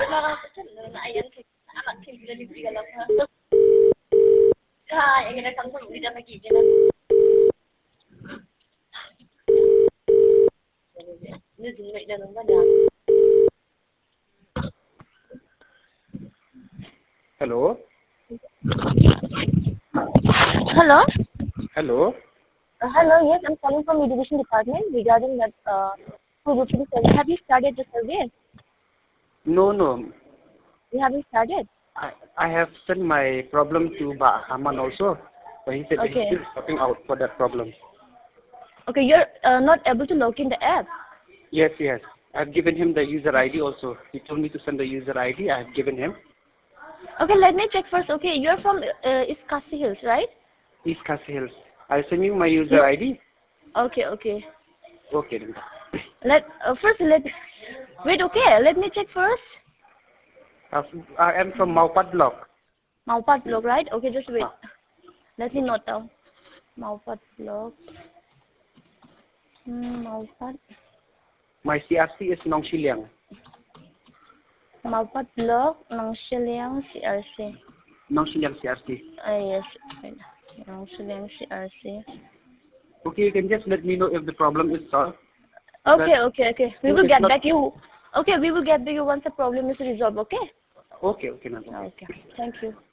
Hello. Hello? Hello. Hello, yes, I'm calling from Education Department regarding that food utility survey. Have you started the survey? No, no. You haven't started? I have sent my problem to Haman also, but he said that he's Okay. still sorting out for that problem. Okay, you're not able to log in the app. Yes, yes. I've given him the user ID also. He told me to send the user ID. I have given him. Okay, let me check first. Okay, you're from East Khasi Hills, right? East Khasi Hills. I'll send you my user ID. Okay, okay. Okay, then. Wait, okay, let me check first. I am from Maupat block. Maupat block, right? Okay, just wait. Ah. Let me note down. Maupat block. Maupat. My CRC is Nong Shiliang. Maupat block, Nong Shiliang, CRC. Nong Shiliang CRC. Yes, wait. Nong Shiliang, CRC. Okay, you can just let me know if the problem is solved. Okay, okay. We will It's get not... back you. Okay, we will get back you once the problem is resolved, okay? Okay, no problem. Okay, thank you.